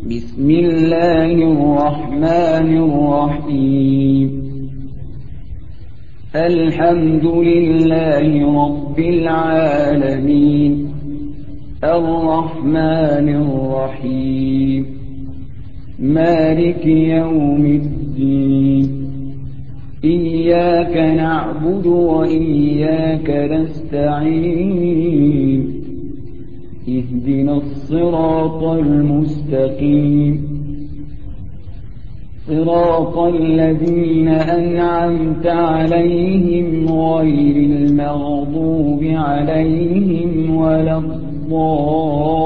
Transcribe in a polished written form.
بسم الله الرحمن الرحيم الحمد لله رب العالمين الرحمن الرحيم مالك يوم الدين إياك نعبد وإياك نستعين اهدنا الصراط المستقيم صراط الذين أنعمت عليهم غير المغضوب عليهم ولا الضالين